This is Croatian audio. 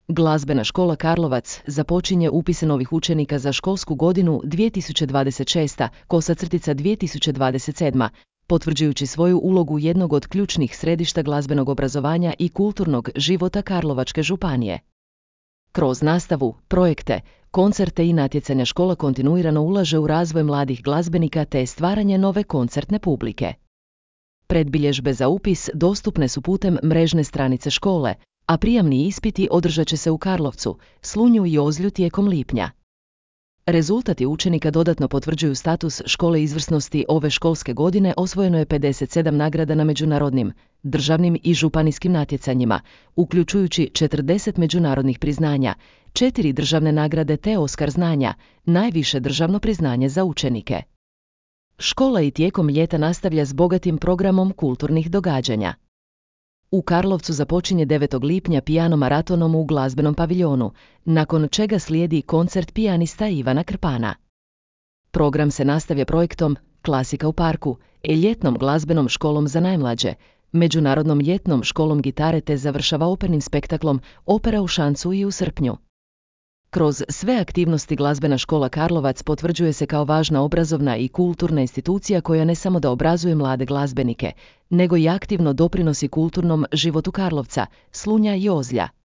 Glazbena škola Karlovac započinje upis novih učenika za školsku godinu 2026-2027, potvrđujući svoju ulogu jednog od ključnih središta glazbenog obrazovanja i kulturnog života Karlovačke županije. Kroz nastavu, projekte, koncerte i natjecanja škola kontinuirano ulaže u razvoj mladih glazbenika te stvaranje nove koncertne publike. Predbilježbe za upis dostupne su putem mrežne stranice škole, a prijamni ispiti održat će se u Karlovcu, Slunju i Ozlju tijekom lipnja. Rezultati učenika dodatno potvrđuju status škole izvrsnosti. Ove školske godine osvojeno je 57 nagrada na međunarodnim, državnim i županijskim natjecanjima, uključujući 40 međunarodnih priznanja, 4 državne nagrade te Oskar znanja, najviše državno priznanje za učenike. Škola i tijekom ljeta nastavlja s bogatim programom kulturnih događanja. U Karlovcu započinje 9. lipnja pijano maratonom u glazbenom paviljonu, nakon čega slijedi koncert pijanista Ivana Krpana. Program se nastavlja projektom Klasika u parku, ljetnom glazbenom školom za najmlađe, međunarodnom ljetnom školom gitare te završava opernim spektaklom Opera u šancu i u srpnju. Kroz sve aktivnosti Glazbena škola Karlovac potvrđuje se kao važna obrazovna i kulturna institucija koja ne samo da obrazuje mlade glazbenike, nego i aktivno doprinosi kulturnom životu Karlovca, Slunja i Ozlja.